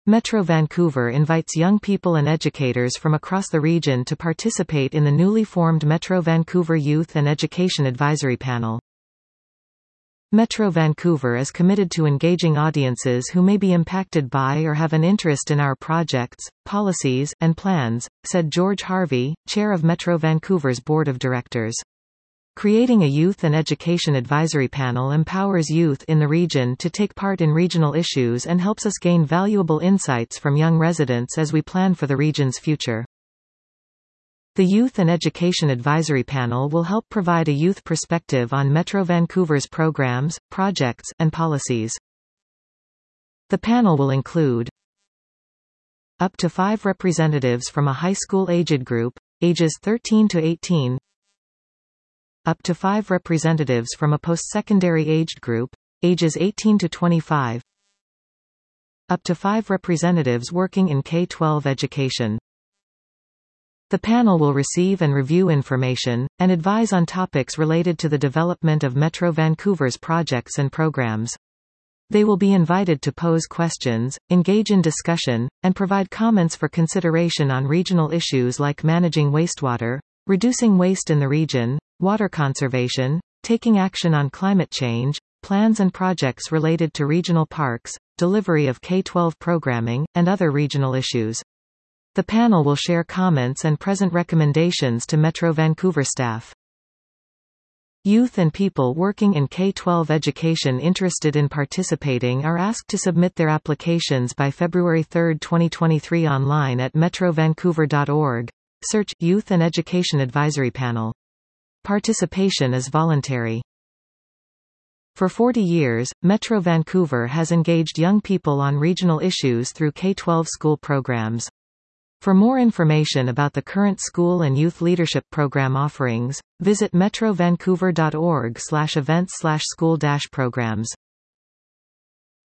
Metro Vancouver invites young people and educators from across the region to participate in the newly formed Metro Vancouver Youth and Education Advisory Panel. Metro Vancouver is committed to engaging audiences who may be impacted by or have an interest in our projects, policies, and plans, said George Harvey, chair of Metro Vancouver's board of directors. Creating a youth and education advisory panel empowers youth in the region to take part in regional issues and helps us gain valuable insights from young residents as we plan for the region's future. The Youth and Education Advisory Panel will help provide a youth perspective on Metro Vancouver's programs, projects, and policies. The panel will include up to 5 representatives from a high school aged group, ages 13 to 18, up to 5 representatives from a post-secondary aged group, ages 18 to 25, up to 5 representatives working in K-12 education. The panel will receive and review information, and advise on topics related to the development of Metro Vancouver's projects and programs. They will be invited to pose questions, engage in discussion, and provide comments for consideration on regional issues like managing wastewater, reducing waste in the region, water conservation, taking action on climate change, plans and projects related to regional parks, delivery of K-12 programming, and other regional issues. The panel will share comments and present recommendations to Metro Vancouver staff. Youth and people working in K-12 education interested in participating are asked to submit their applications by February 3, 2023 online at metrovancouver.org. Search Youth and Education Advisory Panel. Participation is voluntary. For 40 years, Metro Vancouver has engaged young people on regional issues through K-12 school programs. For more information about the current school and youth leadership program offerings, visit metrovancouver.org/events/school-programs.